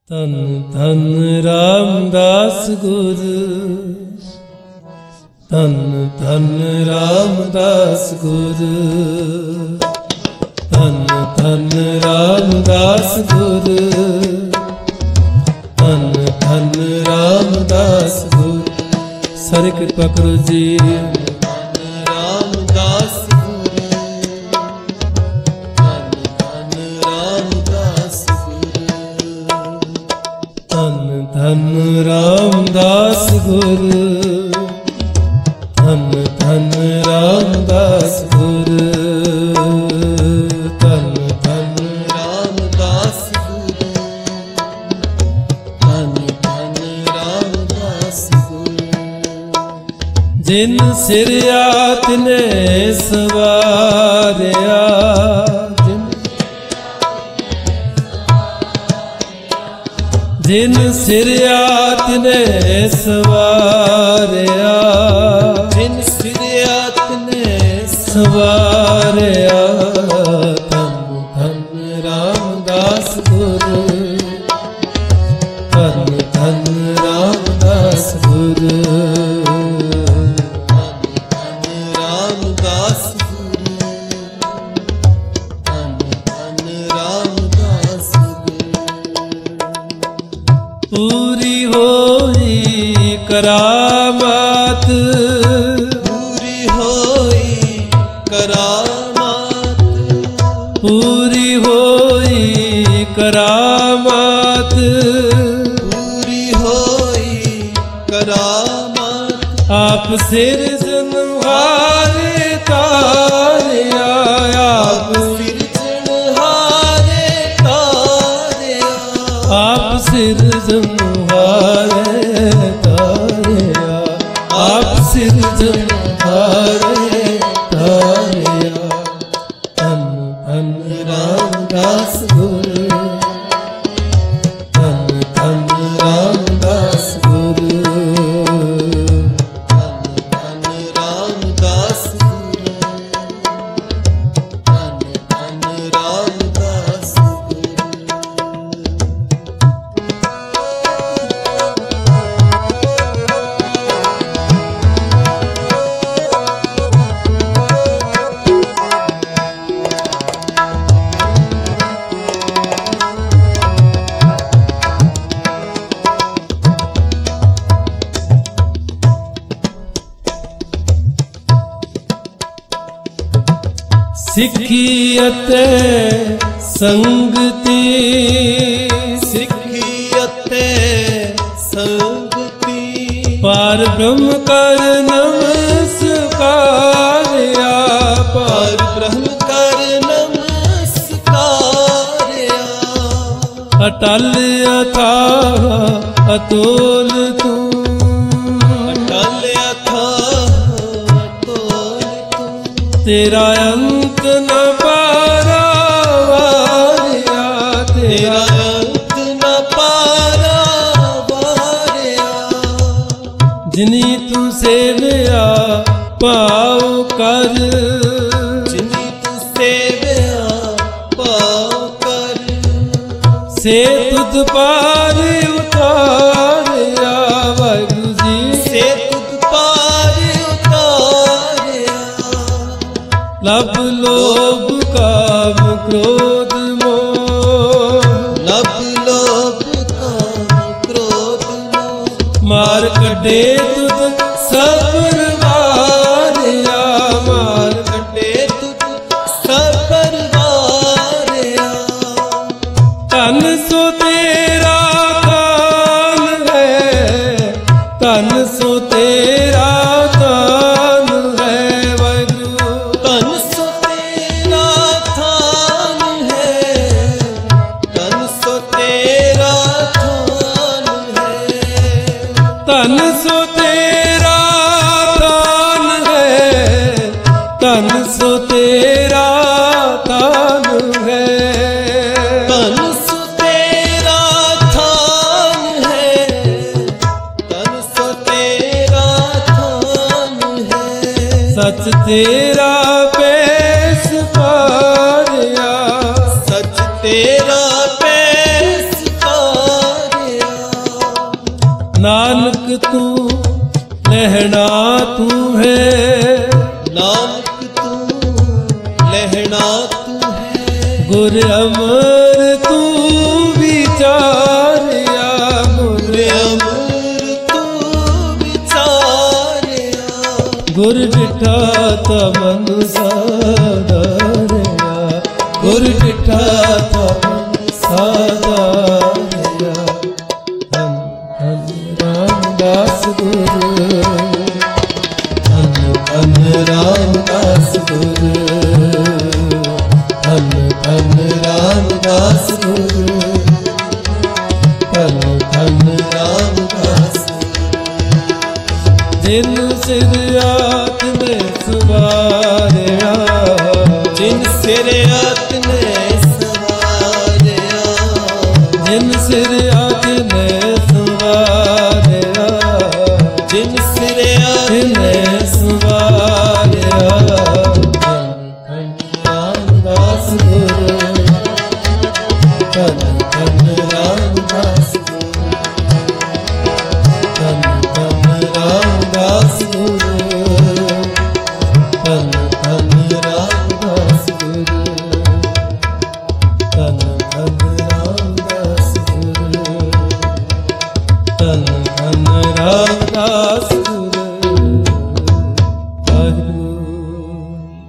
ਧੰਨ ਧੰਨ ਰਾਮਦਾਸ ਗੁਰ, ਧੰਨ ਧੰਨ ਰਾਮਦਾਸ ਗੁਰ, ਧੰਨ ਧੰਨ ਰਾਮਦਾਸ ਗੁਰ, ਧੰਨ ਧੰਨ ਰਾਮਦਾਸ ਗੁਰ। ਸਾਰੇ ਕਿਰਪਾ ਕਰੋ ਜੀ। ਧੰਨ ਰਾਮਦਾਸ ਗੁਰ, ਧੰਨ ਧੰਨ ਰਾਮਦਾਸ ਗੁਰ, ਧੰਨ ਧੰਨ ਰਾਮਦਾਸ ਗੁਰ, ਧੰਨ ਧੰਨ ਰਾਮਦਾਸ ਗੁਰ। ਜਿਨ ਸਿਰਿਆ ਤਿਨੇ ਸਵਾਰਿਆ, ਜਿਨ ਸਿਰਿਆ ਤਿਨੇ ਸਵਾਰਿਆ, ਜਿਨ ਸਿਰਿਆ ਤਿਨੇ ਸਵਾਰਿਆ। ਧੰਨ ਧੰਨ ਰਾਮਦਾਸ ਗੁਰ, ਧੰਨ ਧੰਨ ਰਾਮਦਾਸ ਗੁਰ, ਧੰਨ ਧੰਨ ਰਾਮਦਾਸ ਗੁਰ, ਧੰਨ ਧੰਨ ਰਾਮਦਾਸ ਗੁਰ। ਪੂਰੀ ਹੋਈ ਕਰਾਮਾਤ, ਪੂਰੀ ਹੋਈ ਕਰਾਮਾਤ, ਪੂਰੀ ਹੋਈ ਕਰਾਮਾਤ, ਪੂਰੀ ਹੋਈ ਕਰਾਮਾਤ। ਆਪ ਸਿਰਜਣਹਾਰੇ ਤਾਰਿਆ, ਆਪ ਸਿਰਜਣਹਾਰੇ ਤਾਰਿਆ, ਆਪ ਸਿਰਜਣਹਾਰੇ ਤਾਰਿਆ, ਆਪ ਸਿਰਜਣਹਾਰੇ ਤਾਰਿਆ। ਧੰਨ ਧੰਨ ਰਾਮਦਾਸ ਗੁਰ, ਧੰਨ ਧੰਨ ਰਾਮਦਾਸ ਗੁਰ, ਧੰਨ ਧੰਨ ਰਾਮਦਾਸ ਗੁਰ, ਧੰਨ ਧੰਨ ਰਾਮਦਾਸ ਗੁਰ। ਸਿੱਖੀ ਅਤੇ ਸੰਗਤੀ, ਸਿੱਖੀ ਅਤੇ ਸੰਗਤੀ। ਪਾਰ ਬ੍ਰਹਮ ਕਰ ਨਮਸਕਾਰਿਆ, ਪਾਰ ਬ੍ਰਹਮ ਕਰ ਨਮਸਕਾਰਿਆ। ਅਟਲ ਅਥਾਹ ਅਤੁਲ ਤੂੰ, ਅਟਲ ਅਥਾਹ ਅਤੁਲ ਤੂੰ। ਤੇਰਾ ਅੰਤ ਨ ਪਾਰਾਵਾਰਿਆ, ਤੇਰਾ ਅੰਤ ਨ ਪਾਰਾਵਾਰਿਆ। ਜਿਨੀ ਤੂੰ ਸੇਵਿਆ ਪਾਉ ਕਰ, ਜਿਨੀ ਤੂੰ ਸੇਵਿਆ ਪਾਉ ਕਰ। ਸੇ ਤੁਧ ਪਾਰ ਉਤਾਰਿਆ, ਵਾਹਿਗੁਰੂ ਜੀ ਸੇ ਤੁਧ ਪਾਰ ਉਤਾਰਿਆ। ਲਭ ਲੋਭ ਕਾਮ ਕ੍ਰੋਧ ਮੋਹ, ਲਭ ਲੋਭ ਕਾਮ ਕ੍ਰੋਧ ਮੋਹ। ਮਾਰ ਕੱਢੇ ਤੁਧ ਸਬਰ ਵਾਰਿਆ, ਮਾਰ ਕੱਢੇ ਤੁਧ ਸਬਰ ਵਾਰਿਆ। ਧੰਨ ਸੋ ਤੇਰਾ ਧਨ ਹੈ, ਧੰਨ ਸੋ ਤੇਰਾ ਧਨ ਹੈ ਵਾਹਿਗੁਰੂ। ਧੰਨ ਸੋ ਤੇਰਾ ਧਨ ਹੈ, ਧੰਨ ਸੋ ਤੇਰਾ ਧਨ ਹੈ। ਧੰਨ ਸੋ ਤੇਰਾ ਧਨ ਹੈ, ਧੰਨ ਸੋ ਤੇਰਾ ਧਨ ਹੈ। ਧੰਨ ਸੋ ਤੇਰਾ ਧਨ ਹੈ, ਧੰਨ ਸੋ ਤੇਰਾ ਧਨ ਹੈ। ਸੱਚ ਤੇਰਾ ਬੇਸ ਪਾਰਿਆ, ਸੱਚ ਤੇਰਾ ਬੇਸ ਪਾਰਿਆ। ਨਾਨਕ ਤੂੰ ਲਹਿਣਾ ਤੂੰ ਹੈ, ਨਾਨਕ ਤੂੰ ਲਹਿਣਾ ਤੂੰ ਹੈ। ਗੁਰ ਅਮਰ ਤੂੰ ਵਿਚਾਰਿਆ, ਗੁਰ ਅਮਰ ਤੂੰ ਵਿਚਾਰਿਆ। ਗੁਰ ਡਿਠਾ ਤਾ ਮਨ ਸਾਧਾਰਿਆ, ਗੁਰ ਡਿਠਾ ਤਾ ਮਨ ਸਾਧਾਰਿਆ। ਧੰਨ ਧੰਨ ਰਾਮਦਾਸ ਗੁਰ, ਧੰਨ ਧੰਨ ਰਾਮਦਾਸ ਗੁਰ, ਧੰਨ ਧੰਨ ਰਾਮਦਾਸ ਗੁਰ, ਧੰਨ ਧੰਨ ਰਾਮਦਾਸ। ਜਿਨ ਸਿਰ ਆਤਮੇ ਸਵਾਰਿਆ, ਜਿਨ ਸਿਰ ਆਤਮੇ ਸਵਾਰਿਆ। ਜਿਨ ਸਿਰ